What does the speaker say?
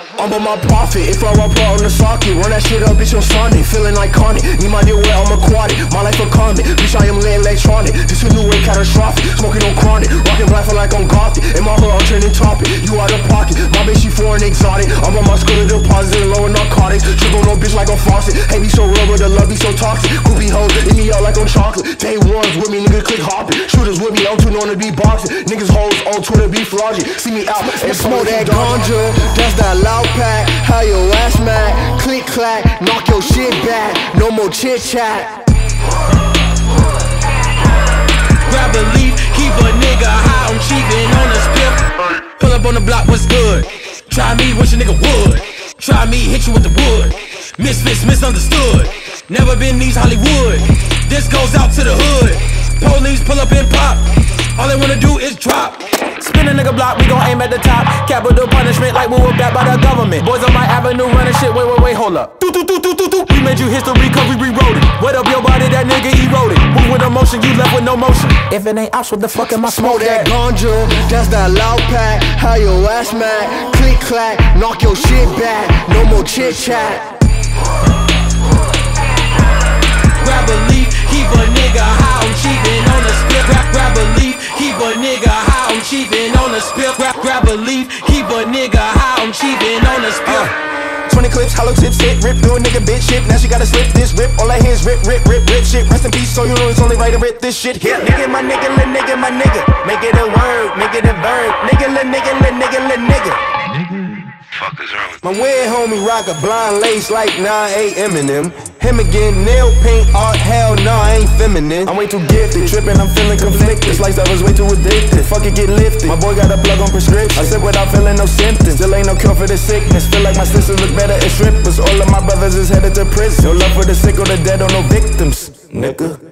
I'm on my profit, if I rap on the socket, run that shit up, bitch, on Sunday, feeling iconic. Need my deal where I'm aquatic, my life a comet. Bitch, I am lit electronic, this a new way catastrophic. Smoking on chronic, rocking black for like I'm gothic. In my hood, I'm trending topic, you out of pocket. My bitch, she foreign exotic. I'm on my scooter deposit, low narcotics. Trip on no bitch like a faucet. Hate me so real, but the love be so toxic. Groupie hoes, eat me up like I'm chocolate. Day ones with me, nigga, click hopping. Shooters with me, I'm too known to be boxing. Niggas hoes on Twitter be flogging. See me out and smoke that ganja, that's that loud pack. How your ass mad? Click clack, knock your shit back. No more chit chat. Grab a leaf, keep a nigga high, I'm cheating on the spit. Pull up on the block, what's good? Try me, wish a nigga would. Try me, hit you with the wood. Misfits, misunderstood. Never been these Hollywood. This goes out to the hood. Police pull up and pop. All they wanna do is drop. Spin a nigga block, we gon' aim at the top. Capital punishment like we were backed by the government. Boys on my avenue running shit, wait, hold up. We made you history cause we rewrote it. Wet up your body, that nigga eroded. Move with emotion, you left with no motion. If it ain't ops, what the fuck am I smoke that ganja, that's that loud pack. How your ass mad? Click clack, knock your shit back. No more chit chat. Grab a leaf, keep a nigga high, I'm cheating on the spit. Grab a leaf, keep a nigga high, I'm cheating on the spit. Grab a leaf, keep a nigga high, I'm cheating on the spit. 20 clips, hollow tips, hit, rip, new nigga bitch shit. Now she gotta slip this rip, all I hear is rip shit. Rest in peace, so you know it's only right to rip this shit. Yeah, nigga, my nigga, lil' nigga, my nigga. Make it a word, make it a verb. Nigga, lil' nigga, lil' nigga, lil' nigga. Fuck is wrong with my weird homie rock a blind lace like 9-8 Eminem. Him again, nail paint, art, hell nah, I ain't feminine. I'm way too gifted, tripping, I'm feeling conflicted. This lifestyle was way too addicted, fuck it, get lifted. My boy got a plug on prescription, I sip without feeling no symptoms. Still ain't no cure for the sickness, feel like my sisters look better as strippers. All of my brothers is headed to prison. No love for the sick or the dead or no victims, nigga.